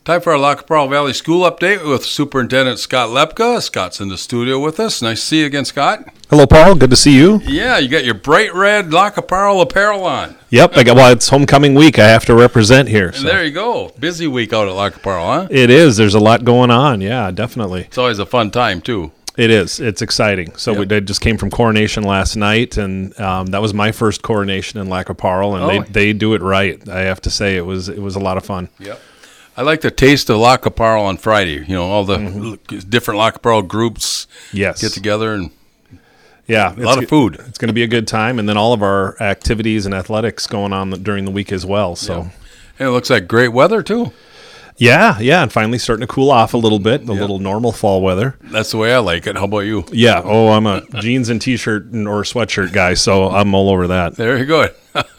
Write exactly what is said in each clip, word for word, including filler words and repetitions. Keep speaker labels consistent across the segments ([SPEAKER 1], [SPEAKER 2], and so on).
[SPEAKER 1] Time for our Lac qui Parle Valley School Update with Superintendent Scott Lepka. Scott's in the studio with us. Nice to see you again, Scott.
[SPEAKER 2] Hello, Paul. Good to see you.
[SPEAKER 1] Yeah, you got your bright red Lac qui Parle apparel on.
[SPEAKER 2] Yep. I got, well, it's homecoming week. I have to represent here. So.
[SPEAKER 1] And there you go. Busy week out at Lac qui Parle, huh?
[SPEAKER 2] It is. There's a lot going on. Yeah, definitely.
[SPEAKER 1] It's always a fun time, too.
[SPEAKER 2] It is. It's exciting. So
[SPEAKER 1] Yep.
[SPEAKER 2] we did, just came from coronation last night, and um, that was my first coronation in Lac qui Parle, and
[SPEAKER 1] Oh.
[SPEAKER 2] they, they do it right. I have to say, it was it was a lot of fun.
[SPEAKER 1] Yep. I like the taste of Lac qui Parle on Friday. You know, all the mm-hmm. different Lac qui Parle groups
[SPEAKER 2] Yes.
[SPEAKER 1] get together and
[SPEAKER 2] Yeah,
[SPEAKER 1] a lot of food.
[SPEAKER 2] It's going to be a good time, and then all of our activities and athletics going on during the week as well. So,
[SPEAKER 1] Yeah. And it looks like great weather, too.
[SPEAKER 2] yeah, yeah, and finally starting to cool off a little bit, a
[SPEAKER 1] Yeah.
[SPEAKER 2] little normal fall weather.
[SPEAKER 1] That's the way I like it. How about you?
[SPEAKER 2] Yeah. Oh, I'm a jeans and t-shirt and, or sweatshirt guy, so I'm all over that.
[SPEAKER 1] There you go.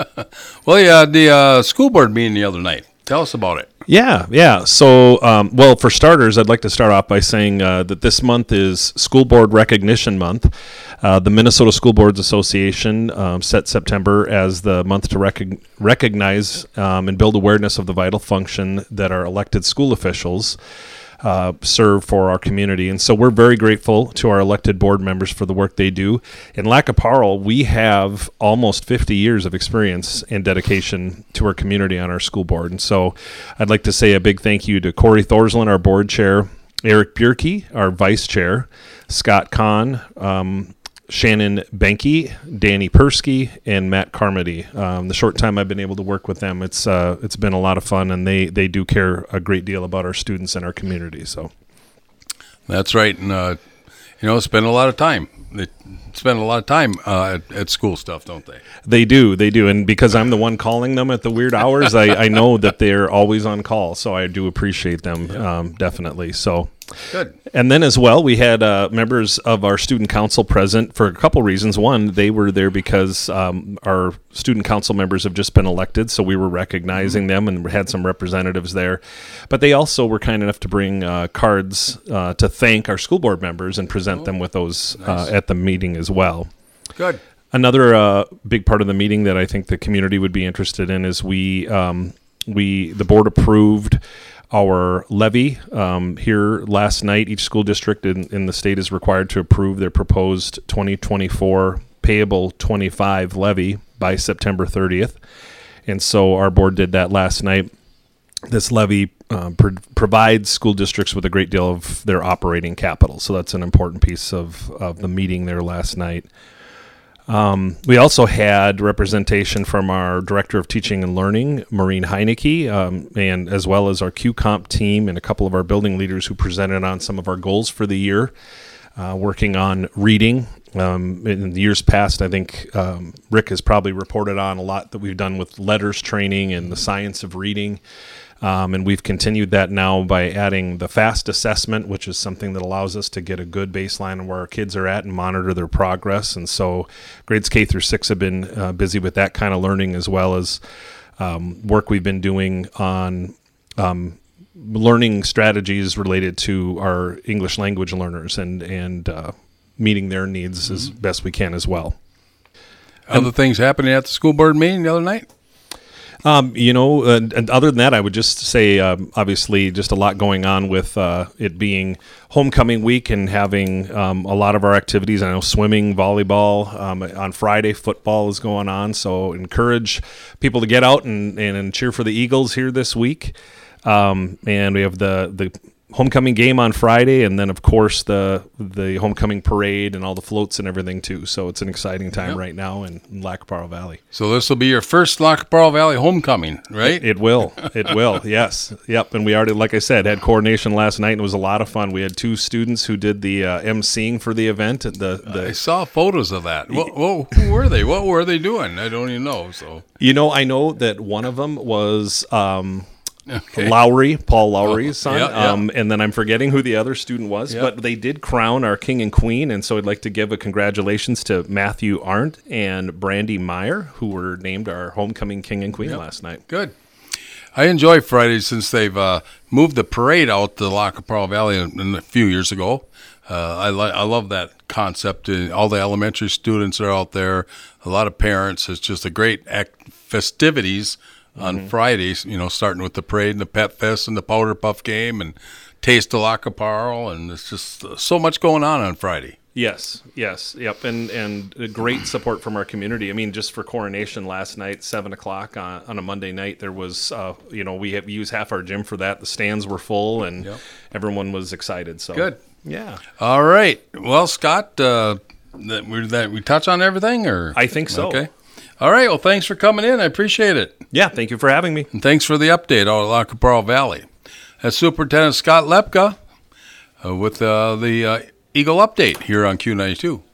[SPEAKER 1] Well, yeah, the uh, school board meeting the other night. Tell us about it.
[SPEAKER 2] Yeah, yeah. So, um, well, for starters, I'd like to start off by saying uh, that this month is School Board Recognition Month. Uh, the Minnesota School Boards Association um, set September as the month to rec- recognize um, and build awareness of the vital function that our elected school officials uh, serve for our community. And so we're very grateful to our elected board members for the work they do. In Lac qui Parle, we have almost fifty years of experience and dedication to our community on our school board. And so I'd like to say a big thank you to Corey Thorslin, our board chair, Eric Bierke, our vice chair, Scott Kahn, um, Shannon Benke, Danny Persky, and Matt Carmody. Um, the short time I've been able to work with them, it's uh, it's been a lot of fun, and they, they do care a great deal about our students and our community. So
[SPEAKER 1] That's right. And, uh, you know, spend a lot of time. They spend a lot of time uh, at, at school stuff, don't they?
[SPEAKER 2] they do, they do. And because I'm the one calling them at the weird hours, I, I know that they're always on call. So I do appreciate them, um, definitely. So.
[SPEAKER 1] Good.
[SPEAKER 2] And then as well, we had uh, members of our student council present for a couple reasons. One, they were there because um, our student council members have just been elected, so we were recognizing them and had some representatives there. But they also were kind enough to bring uh, cards uh, to thank our school board members and present
[SPEAKER 1] Oh,
[SPEAKER 2] them with those
[SPEAKER 1] nice.
[SPEAKER 2] uh, at the meeting as well.
[SPEAKER 1] Good.
[SPEAKER 2] Another uh, big part of the meeting that I think the community would be interested in is we um, we the board approved our levy um, here last night. Each school district in, in the state is required to approve their proposed twenty twenty-four payable twenty-five levy by September thirtieth. And so our board did that last night. This levy um, pro- provides school districts with a great deal of their operating capital. So that's an important piece of, of the meeting there last night. Um, we also had representation from our Director of Teaching and Learning, Maureen Heineke, um, and as well as our Q Comp team and a couple of our building leaders who presented on some of our goals for the year, uh, working on reading. Um, in the years past, I think um, Rick has probably reported on a lot that we've done with letters training and the science of reading. Um, and we've continued that now by adding the FAST assessment, which is something that allows us to get a good baseline of where our kids are at and monitor their progress. And so grades K through six have been uh, busy with that kind of learning, as well as um, work we've been doing on um, learning strategies related to our English language learners and, and uh, meeting their needs mm-hmm. as best we can as well.
[SPEAKER 1] Other and, things happening at the school board meeting the other night?
[SPEAKER 2] Um, you know, uh, and other than that, I would just say, um, obviously, just a lot going on with uh, it being homecoming week and having um, a lot of our activities. I know swimming, volleyball, um, on Friday, football is going on. So encourage people to get out and, and, and cheer for the Eagles here this week. Um, and we have the, the homecoming game on Friday, and then of course the the homecoming parade and all the floats and everything too. So it's an exciting time
[SPEAKER 1] yep.
[SPEAKER 2] right now in, in Lac qui Parle Valley.
[SPEAKER 1] So this will be your first Lac qui Parle Valley homecoming, right?
[SPEAKER 2] It, it will. It will. Yes. Yep. And we already, like I said, had coordination last night, and it was a lot of fun. We had two students who did the uh, emceeing for the event. The, the
[SPEAKER 1] I saw photos of that. Whoa, whoa, who were they? What were they doing? I don't even know. So
[SPEAKER 2] you know, I know that one of them was. Um,
[SPEAKER 1] Okay.
[SPEAKER 2] Lowry, Paul Lowry's
[SPEAKER 1] oh,
[SPEAKER 2] son,
[SPEAKER 1] yeah, yeah.
[SPEAKER 2] Um, and then I'm forgetting who the other student was,
[SPEAKER 1] yeah.
[SPEAKER 2] but they did crown our king and queen, and so I'd like to give a congratulations to Matthew Arndt and Brandy Meyer, who were named our homecoming king and queen
[SPEAKER 1] yep.
[SPEAKER 2] last night.
[SPEAKER 1] Good. I enjoy Fridays since they've uh, moved the parade out to Lac qui Parle Valley a, a few years ago. Uh, I, li- I love that concept. Uh, all the elementary students are out there, a lot of parents. It's just a great act- festivities on
[SPEAKER 2] Mm-hmm.
[SPEAKER 1] Fridays, you know, starting with the parade and the Pet Fest and the Powder Puff game and Taste of Lac qui Parle, and it's just uh, so much going on on Friday.
[SPEAKER 2] Yes, yes, yep, and and a great support from our community. I mean, just for coronation last night, seven o'clock on, on a Monday night, there was, uh, you know, we have used half our gym for that. The stands were full, and
[SPEAKER 1] Yep.
[SPEAKER 2] everyone was excited. So
[SPEAKER 1] Good.
[SPEAKER 2] yeah,
[SPEAKER 1] All right. Well, Scott, uh, that we that we touch on everything, or
[SPEAKER 2] I think so.
[SPEAKER 1] Okay. All right. Well, thanks for coming in. I appreciate it,
[SPEAKER 2] yeah. Thank you for having me.
[SPEAKER 1] and thanks for the update out of Lac qui Parle Valley. That's Superintendent Scott Lepka uh, with uh, the uh, Eagle update here on Q ninety-two.